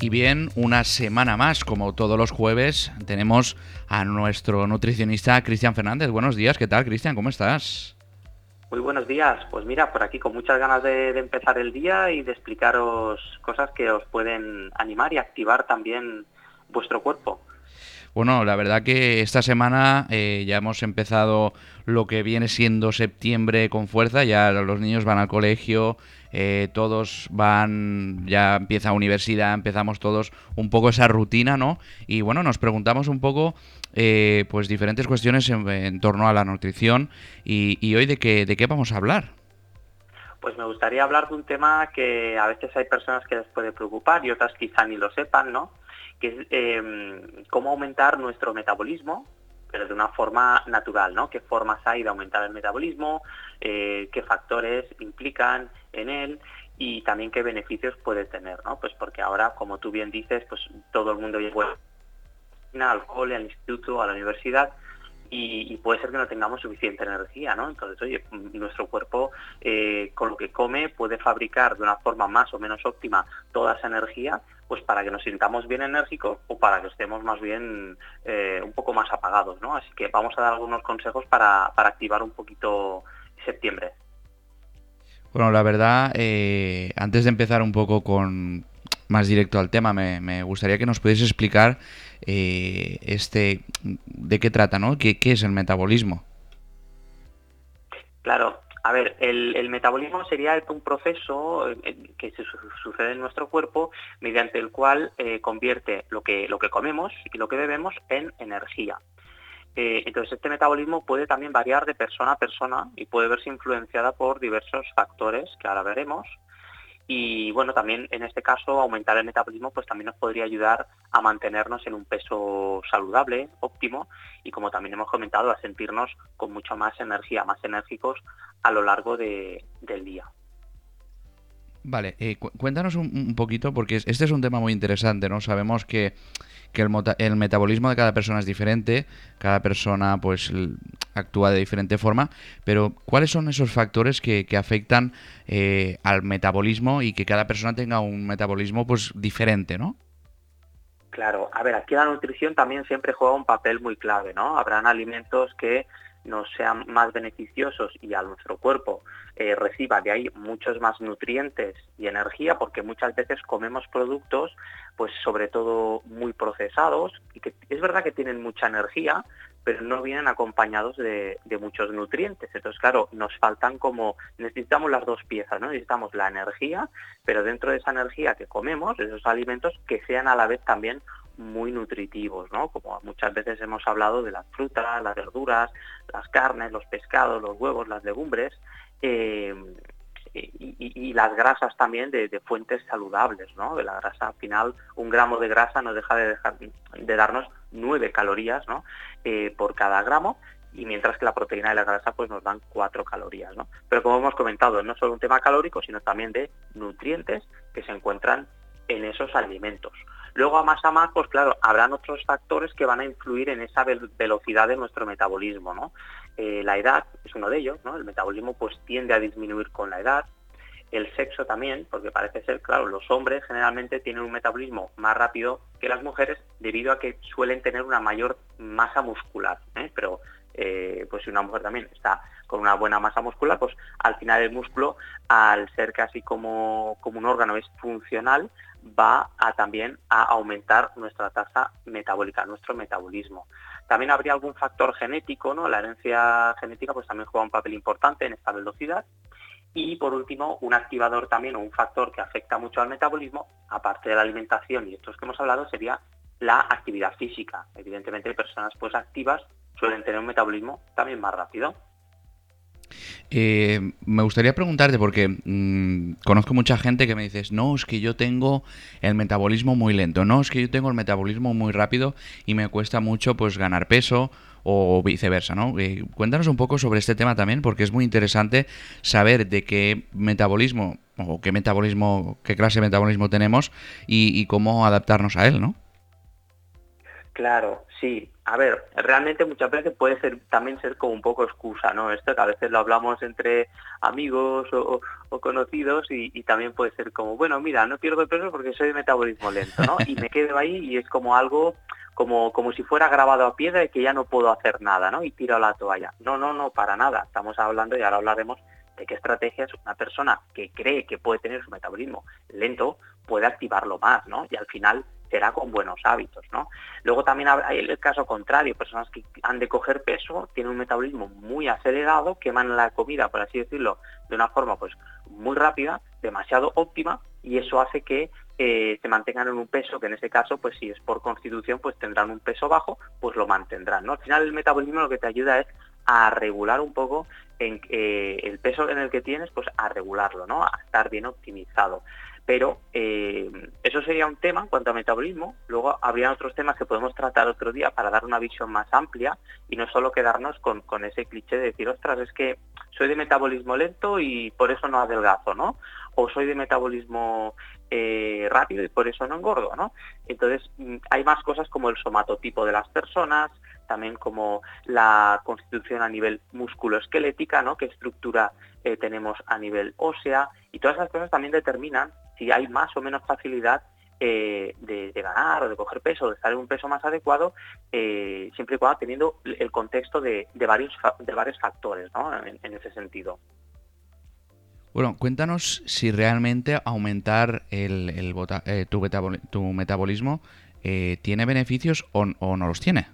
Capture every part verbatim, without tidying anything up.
Y bien, una semana más, como todos los jueves, tenemos a nuestro nutricionista Cristian Fernández. Buenos días, ¿qué tal, Cristian? ¿Cómo estás? Muy buenos días. Pues mira, por aquí con muchas ganas de, de empezar el día y de explicaros cosas que os pueden animar y activar también vuestro cuerpo. Bueno, la verdad que esta semana eh, ya hemos empezado lo que viene siendo septiembre con fuerza, ya los niños van al colegio, eh, todos van, ya empieza universidad, empezamos todos un poco esa rutina, ¿no? Y bueno, nos preguntamos un poco eh, pues diferentes cuestiones en, en torno a la nutrición y, y hoy de qué, de qué vamos a hablar. Pues me gustaría hablar de un tema que a veces hay personas que les puede preocupar y otras quizá ni lo sepan, ¿no? Que es eh, cómo aumentar nuestro metabolismo, pero de una forma natural, ¿no? ¿Qué formas hay de aumentar el metabolismo? Eh, ¿Qué factores implican en él? Y también qué beneficios puede tener, ¿no? Pues porque ahora, como tú bien dices, pues todo el mundo lleva al cole, al instituto, a la universidad, y, y puede ser que no tengamos suficiente energía, ¿no? Entonces, oye, nuestro cuerpo eh, con lo que come puede fabricar de una forma más o menos óptima toda esa energía, pues para que nos sintamos bien enérgicos o para que estemos más bien eh, un poco más apagados, ¿no? Así que vamos a dar algunos consejos para, para activar un poquito septiembre. Bueno, la verdad, eh, antes de empezar un poco con más directo al tema, me, me gustaría que nos pudiese explicar eh, este de qué trata, ¿no? ¿Qué, qué es el metabolismo? Claro, a ver, el, el metabolismo sería un proceso eh, que se su- sucede en nuestro cuerpo mediante el cual eh, convierte lo que, lo que comemos y lo que bebemos en energía. Eh, entonces, este metabolismo puede también variar de persona a persona y puede verse influenciada por diversos factores que ahora veremos. Y bueno, también en este caso aumentar el metabolismo pues también nos podría ayudar a mantenernos en un peso saludable, óptimo, y como también hemos comentado, a sentirnos con mucha más energía, más enérgicos a lo largo de, del día. Vale, eh, cu- cuéntanos un, un poquito, porque es- este es un tema muy interesante, ¿no? Sabemos que, que el, mota- el metabolismo de cada persona es diferente, cada persona pues l- actúa de diferente forma, pero ¿cuáles son esos factores que, que afectan eh, al metabolismo y que cada persona tenga un metabolismo pues diferente, ¿no? Claro, a ver, aquí la nutrición también siempre juega un papel muy clave, ¿no? Habrán alimentos que nos sean más beneficiosos y a nuestro cuerpo eh, reciba de ahí muchos más nutrientes y energía, porque muchas veces comemos productos, pues sobre todo muy procesados, y que es verdad que tienen mucha energía, pero no vienen acompañados de, de muchos nutrientes. Entonces, claro, nos faltan como, necesitamos las dos piezas, ¿no? Necesitamos la energía, pero dentro de esa energía que comemos, esos alimentos que sean a la vez también muy nutritivos, ¿no? Como muchas veces hemos hablado de las frutas, las verduras, las carnes, los pescados, los huevos, las legumbres, eh, y, y- y las grasas también de, de fuentes saludables, ¿no? De la grasa, al final, un gramo de grasa no deja de, dejar, de darnos nueve calorías, ¿no? Eh, por cada gramo, y mientras que la proteína y la grasa pues nos dan cuatro calorías, ¿no? Pero como hemos comentado, no solo un tema calórico, sino también de nutrientes que se encuentran en esos alimentos. Luego, a más a más, pues claro, habrán otros factores que van a influir en esa ve- velocidad de nuestro metabolismo, ¿no? Eh, la edad es uno de ellos, ¿no? El metabolismo pues tiende a disminuir con la edad. El sexo también, porque parece ser, claro, los hombres generalmente tienen un metabolismo más rápido que las mujeres debido a que suelen tener una mayor masa muscular, ¿eh? Pero eh, pues si una mujer también está con una buena masa muscular, pues al final el músculo, al ser casi como, como un órgano, es funcional, va a también a aumentar nuestra tasa metabólica, nuestro metabolismo. También habría algún factor genético, ¿no? La herencia genética pues también juega un papel importante en esta velocidad. Y por último, un activador también o un factor que afecta mucho al metabolismo, aparte de la alimentación y estos que hemos hablado, sería la actividad física. Evidentemente, personas pues activas suelen tener un metabolismo también más rápido. Eh, me gustaría preguntarte, porque mmm, conozco mucha gente que me dices, no, es que yo tengo el metabolismo muy lento, no, es que yo tengo el metabolismo muy rápido y me cuesta mucho pues ganar peso o viceversa, ¿no? Eh, cuéntanos un poco sobre este tema también, porque es muy interesante saber de qué metabolismo o qué metabolismo, qué clase de metabolismo tenemos y, y cómo adaptarnos a él, ¿no? Claro, sí. A ver, realmente muchas veces puede ser también ser como un poco excusa, ¿no? Esto que a veces lo hablamos entre amigos o, o conocidos y, y también puede ser como, bueno, mira, no pierdo peso porque soy de metabolismo lento, ¿no? Y me quedo ahí y es como algo como, como si fuera grabado a piedra y que ya no puedo hacer nada, ¿no? Y tiro la toalla. No, no, no, para nada. Estamos hablando, y ahora hablaremos, de qué estrategias una persona que cree que puede tener su metabolismo lento puede activarlo más, ¿no? Y al final será con buenos hábitos, ¿no? Luego también hay el caso contrario, personas que han de coger peso, tienen un metabolismo muy acelerado, queman la comida, por así decirlo, de una forma pues muy rápida, demasiado óptima, y eso hace que eh, se mantengan en un peso que en ese caso, pues si es por constitución, pues tendrán un peso bajo, pues lo mantendrán, ¿no? Al final el metabolismo lo que te ayuda es a regular un poco en, eh, el peso en el que tienes, pues a regularlo, ¿no? A estar bien optimizado. Pero eh, eso sería un tema en cuanto a metabolismo. Luego habría otros temas que podemos tratar otro día para dar una visión más amplia y no solo quedarnos con, con ese cliché de decir, ostras, es que soy de metabolismo lento y por eso no adelgazo, ¿no? O soy de metabolismo eh, rápido y por eso no engordo, ¿no? Entonces hay más cosas como el somatotipo de las personas, también como la constitución a nivel musculoesquelética, ¿no? Qué estructura eh, tenemos a nivel ósea, y todas esas cosas también determinan si hay más o menos facilidad eh, de, de ganar o de coger peso, de estar en un peso más adecuado, eh, siempre y cuando teniendo el contexto de, de, varios, de varios factores, ¿no? en, en ese sentido. Bueno, cuéntanos si realmente aumentar el, el bota- eh, tu, metaboli- tu metabolismo eh, tiene beneficios o, o no los tiene.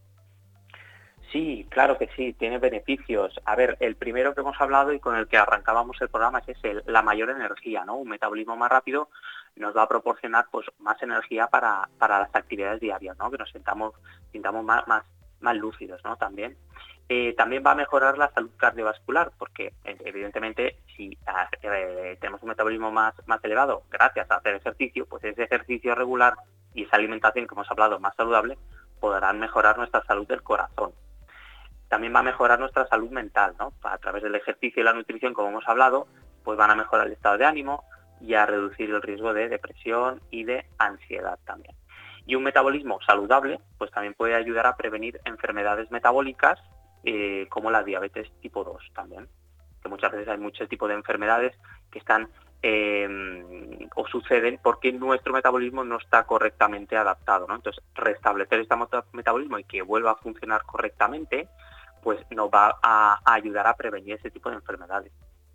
Sí, claro que sí, tiene beneficios. A ver, el primero que hemos hablado y con el que arrancábamos el programa es ese, la mayor energía, ¿no? Un metabolismo más rápido nos va a proporcionar pues más energía para, para las actividades diarias, ¿no? Que nos sintamos, sintamos más, más, más lúcidos, ¿no? También. Eh, también va a mejorar la salud cardiovascular, porque evidentemente si eh, tenemos un metabolismo más, más elevado gracias a hacer ejercicio, pues ese ejercicio regular y esa alimentación que hemos hablado más saludable podrán mejorar nuestra salud del corazón. También va a mejorar nuestra salud mental, ¿no? A través del ejercicio y la nutrición, como hemos hablado, pues van a mejorar el estado de ánimo y a reducir el riesgo de depresión y de ansiedad también. Y un metabolismo saludable, pues también puede ayudar a prevenir enfermedades metabólicas eh, como la diabetes tipo dos también, que muchas veces hay muchos tipos de enfermedades que están eh, o suceden porque nuestro metabolismo no está correctamente adaptado, ¿no? Entonces, restablecer este metabolismo y que vuelva a funcionar correctamente, pues nos va a, a ayudar a prevenir ese tipo de enfermedades.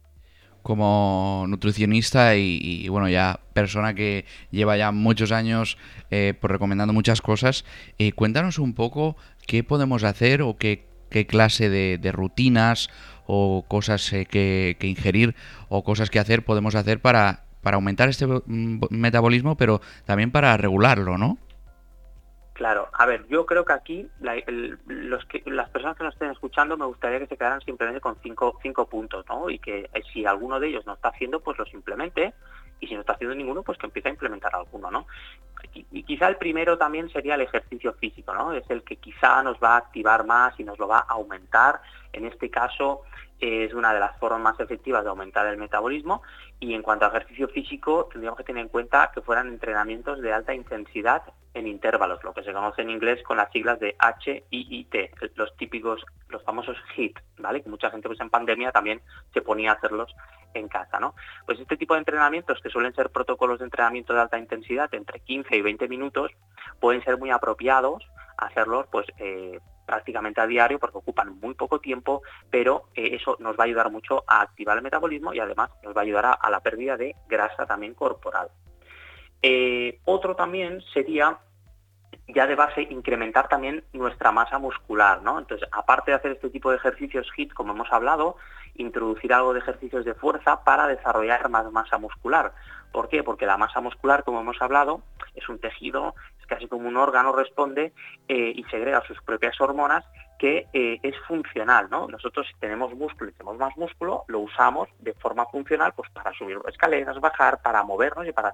Como nutricionista y, y, bueno, ya persona que lleva ya muchos años eh, pues recomendando muchas cosas, eh, cuéntanos un poco qué podemos hacer o qué, qué clase de, de rutinas o cosas eh, que, que ingerir o cosas que hacer podemos hacer para, para aumentar este mm, metabolismo, pero también para regularlo, ¿no? Claro, a ver, yo creo que aquí la, el, los que, las personas que nos estén escuchando me gustaría que se quedaran simplemente con cinco, cinco puntos, ¿no? Y que eh, si alguno de ellos no está haciendo, pues los implemente, y si no está haciendo ninguno, pues que empiece a implementar alguno, ¿no? Y, y quizá el primero también sería el ejercicio físico, ¿no? Es el que quizá nos va a activar más y nos lo va a aumentar. En este caso eh, es una de las formas más efectivas de aumentar el metabolismo, y en cuanto a ejercicio físico tendríamos que tener en cuenta que fueran entrenamientos de alta intensidad en intervalos, lo que se conoce en inglés con las siglas de H I I T, los típicos, los famosos HIIT, ¿vale? Que mucha gente pues en pandemia también se ponía a hacerlos en casa, ¿no? Pues este tipo de entrenamientos, que suelen ser protocolos de entrenamiento de alta intensidad entre quince y veinte minutos, pueden ser muy apropiados hacerlos pues eh, prácticamente a diario porque ocupan muy poco tiempo, pero eh, eso nos va a ayudar mucho a activar el metabolismo y además nos va a ayudar a, a la pérdida de grasa también corporal. Eh, otro también sería ya de base incrementar también nuestra masa muscular, ¿no? Entonces, aparte de hacer este tipo de ejercicios HIIT, como hemos hablado, introducir algo de ejercicios de fuerza para desarrollar más masa muscular. ¿Por qué? Porque la masa muscular, como hemos hablado, es un tejido, es casi como un órgano, responde eh, y segrega sus propias hormonas, que eh, es funcional, ¿no? Nosotros si tenemos músculo y tenemos más músculo, lo usamos de forma funcional pues para subir escaleras, bajar, para movernos y para hacer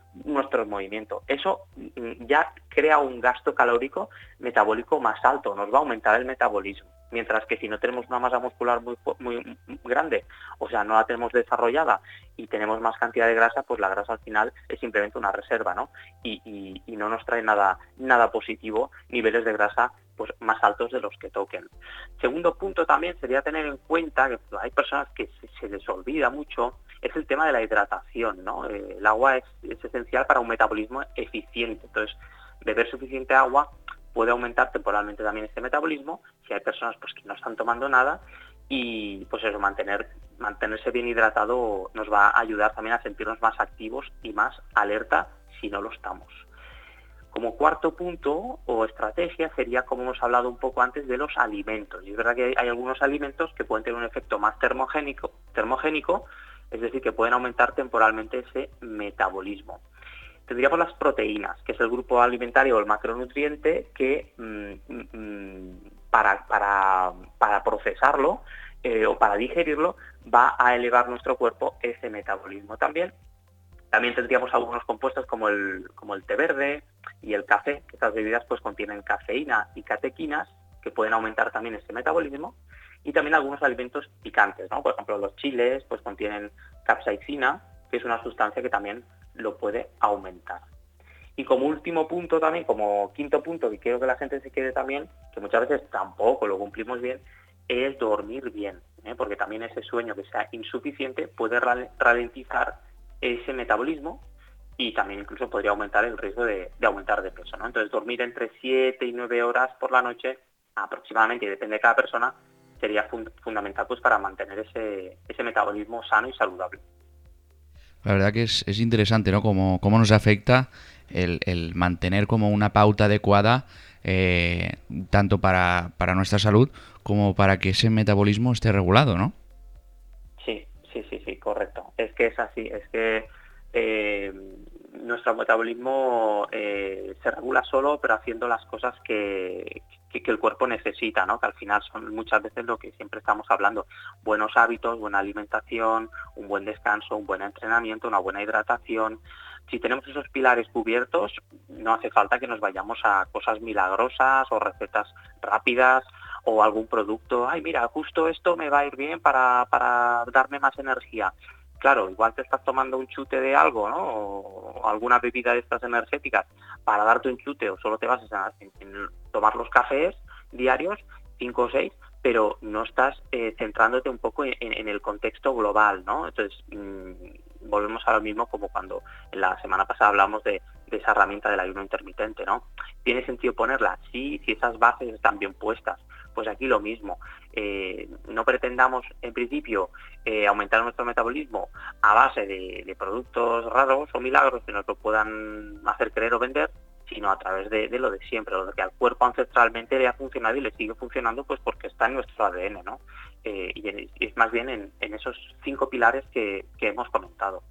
nuestro movimiento. Eso mm, ya crea un gasto calórico metabólico más alto, nos va a aumentar el metabolismo. Mientras que si no tenemos una masa muscular muy, muy grande, o sea, no la tenemos desarrollada y tenemos más cantidad de grasa, pues la grasa al final es simplemente una reserva, ¿no? Y, y, y no nos trae nada, nada positivo, niveles de grasa pues más altos de los que toquen. Segundo punto también sería tener en cuenta que hay personas que se, se les olvida mucho, es el tema de la hidratación, ¿no? Eh, el agua es, es esencial para un metabolismo eficiente, entonces beber suficiente agua puede aumentar temporalmente también este metabolismo si hay personas pues que no están tomando nada, y pues eso, mantener mantenerse bien hidratado nos va a ayudar también a sentirnos más activos y más alerta si no lo estamos. Como cuarto punto o estrategia sería, como hemos hablado un poco antes, de los alimentos. Y es verdad que hay, hay algunos alimentos que pueden tener un efecto más termogénico, termogénico, es decir, que pueden aumentar temporalmente ese metabolismo. Tendríamos las proteínas, que es el grupo alimentario o el macronutriente que mmm, mmm, para, para, para procesarlo eh, o para digerirlo va a elevar nuestro cuerpo ese metabolismo también. También tendríamos algunos compuestos como el, como el té verde y el café, que estas bebidas pues contienen cafeína y catequinas que pueden aumentar también ese metabolismo. Y también algunos alimentos picantes, ¿no? Por ejemplo, los chiles pues contienen capsaicina, que es una sustancia que también lo puede aumentar. Y como último punto también, como quinto punto que quiero que la gente se quede también, que muchas veces tampoco lo cumplimos bien, es dormir bien, ¿eh? Porque también ese sueño que sea insuficiente puede ralentizar ese metabolismo y también incluso podría aumentar el riesgo de, de aumentar de peso, ¿no? Entonces dormir entre siete y nueve horas por la noche aproximadamente, y depende de cada persona, sería fund- fundamental pues para mantener ese, ese metabolismo sano y saludable. La verdad que es, es interesante, ¿no? Cómo, cómo nos afecta el, el mantener como una pauta adecuada, eh, tanto para, para nuestra salud como para que ese metabolismo esté regulado, ¿no? Sí, sí, sí, sí, correcto. Es que es así, es que eh, nuestro metabolismo eh, se regula solo, pero haciendo las cosas que, que, que el cuerpo necesita, ¿no? Que al final son muchas veces lo que siempre estamos hablando. Buenos hábitos, buena alimentación, un buen descanso, un buen entrenamiento, una buena hidratación. Si tenemos esos pilares cubiertos, no hace falta que nos vayamos a cosas milagrosas o recetas rápidas o algún producto. Ay, mira, justo esto me va a ir bien para, para darme más energía. Claro, igual te estás tomando un chute de algo, ¿no? O alguna bebida de estas energéticas para darte un chute, o solo te vas a en, en tomar los cafés diarios, cinco o seis, pero no estás eh, centrándote un poco en, en el contexto global, ¿no? Entonces, mmm, volvemos a lo mismo como cuando en la semana pasada hablamos de, de esa herramienta del ayuno intermitente, ¿no? ¿Tiene sentido ponerla? Sí, si esas bases están bien puestas. Pues aquí lo mismo. Eh, no pretendamos, en principio, eh, aumentar nuestro metabolismo a base de, de productos raros o milagros que nos lo puedan hacer creer o vender, sino a través de, de lo de siempre, lo que al cuerpo ancestralmente le ha funcionado y le sigue funcionando, pues porque está en nuestro A D N, ¿no? Eh, y, en, y es más bien en, en esos cinco pilares que, que hemos comentado.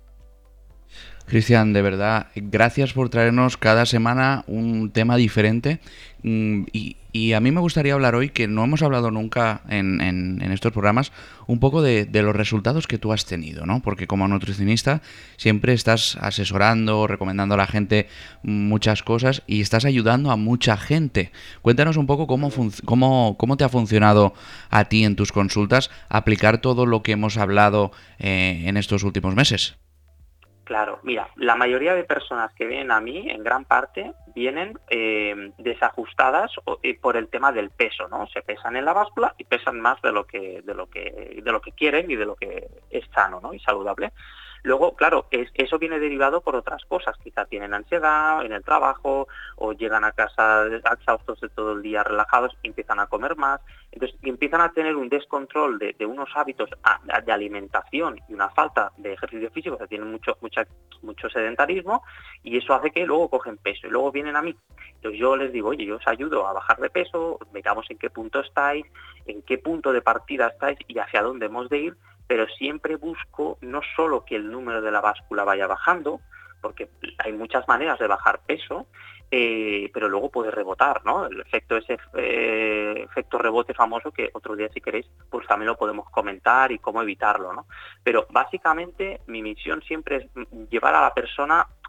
Cristian, de verdad, gracias por traernos cada semana un tema diferente. Mm, Y, y a mí me gustaría hablar hoy, que no hemos hablado nunca en, en- en estos programas, un poco de, de los resultados que tú has tenido, ¿no? Porque como nutricionista siempre estás asesorando, recomendando a la gente muchas cosas y estás ayudando a mucha gente. Cuéntanos un poco cómo, func- cómo, cómo te ha funcionado a ti en tus consultas aplicar todo lo que hemos hablado eh, en estos últimos meses. Claro, mira, la mayoría de personas que vienen a mí, en gran parte, vienen eh, desajustadas o- eh, por el tema del peso, ¿no? Se pesan en la báscula y pesan más de lo que, de lo que, de lo que quieren y de lo que es sano, ¿no? Y saludable. Luego, claro, es- eso viene derivado por otras cosas. Quizá tienen ansiedad en el trabajo o llegan a casa exhaustos de todo el día, relajados, y empiezan a comer más. Entonces, y empiezan a tener un descontrol de, de unos hábitos a- a- de alimentación y una falta de ejercicio físico, o sea, tienen mucho, mucha, mucho sedentarismo, y eso hace que luego cogen peso y luego vienen a mí. Entonces yo les digo, oye, yo os ayudo a bajar de peso, miramos en qué punto estáis, en qué punto de partida estáis y hacia dónde hemos de ir, pero siempre busco no solo que el número de la báscula vaya bajando, porque hay muchas maneras de bajar peso, eh, pero luego puede rebotar, ¿no? El efecto ese eh, efecto rebote famoso, que otro día si queréis pues también lo podemos comentar y cómo evitarlo, ¿no? Pero básicamente mi misión siempre es llevar a la persona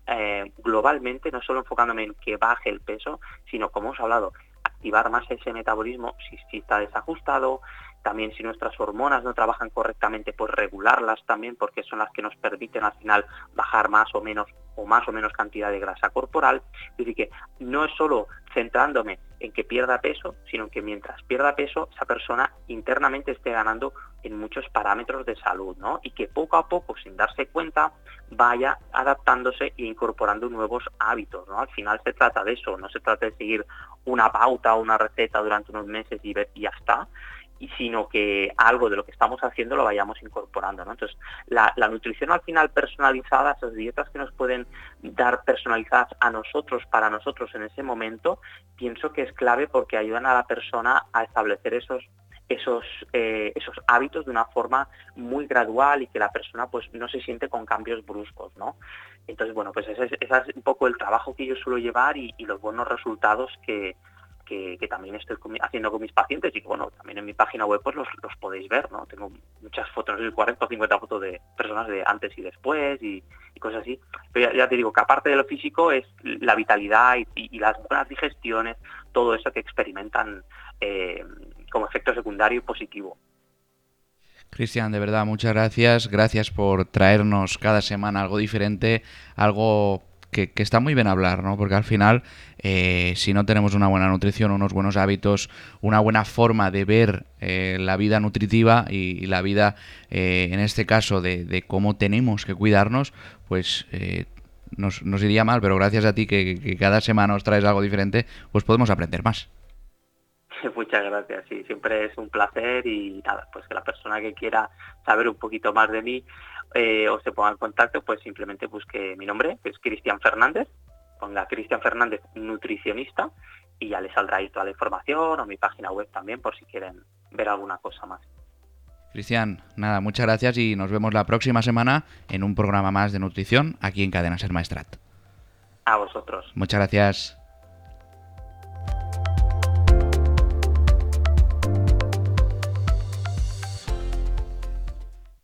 eh, globalmente, no solo enfocándome en que baje el peso, sino, como hemos hablado, activar más ese metabolismo si, si está desajustado. También, si nuestras hormonas no trabajan correctamente, pues regularlas también, porque son las que nos permiten al final bajar más o menos o más o menos cantidad de grasa corporal. Es decir, que no es solo centrándome en que pierda peso, sino que mientras pierda peso, esa persona internamente esté ganando en muchos parámetros de salud, ¿no? Y que poco a poco, sin darse cuenta, vaya adaptándose e incorporando nuevos hábitos, ¿no? Al final se trata de eso, no se trata de seguir una pauta o una receta durante unos meses y, ver, y ya está, y sino que algo de lo que estamos haciendo lo vayamos incorporando, ¿no? Entonces, la, la nutrición al final personalizada, esas dietas que nos pueden dar personalizadas a nosotros, para nosotros en ese momento, pienso que es clave porque ayudan a la persona a establecer esos esos eh, esos hábitos de una forma muy gradual y que la persona pues no se siente con cambios bruscos, ¿no? Entonces, bueno, pues ese es, ese es un poco el trabajo que yo suelo llevar y, y los buenos resultados que Que, que también estoy con, haciendo con mis pacientes y que, bueno, también en mi página web pues los, los podéis ver, ¿no? Tengo muchas fotos, no sé, cuarenta o cincuenta fotos de personas de antes y después y, y cosas así. Pero ya, ya te digo que aparte de lo físico es la vitalidad y, y, y las buenas digestiones, todo eso que experimentan eh, como efecto secundario y positivo. Cristian, de verdad, muchas gracias. Gracias por traernos cada semana algo diferente, algo que, que está muy bien hablar, ¿no? Porque al final, eh, si no tenemos una buena nutrición, unos buenos hábitos, una buena forma de ver eh, la vida nutritiva y, y la vida, eh, en este caso, de, de cómo tenemos que cuidarnos, pues eh, nos, nos iría mal. Pero gracias a ti, que, que cada semana nos traes algo diferente, pues podemos aprender más. Muchas gracias, sí, siempre es un placer y nada, pues que la persona que quiera saber un poquito más de mí eh, o se ponga en contacto, pues simplemente busque mi nombre, que es Cristian Fernández, ponga Cristian Fernández nutricionista y ya le saldrá ahí toda la información o mi página web también por si quieren ver alguna cosa más. Cristian, nada, muchas gracias y nos vemos la próxima semana en un programa más de nutrición aquí en Cadena Ser Maestrat. A vosotros. Muchas gracias.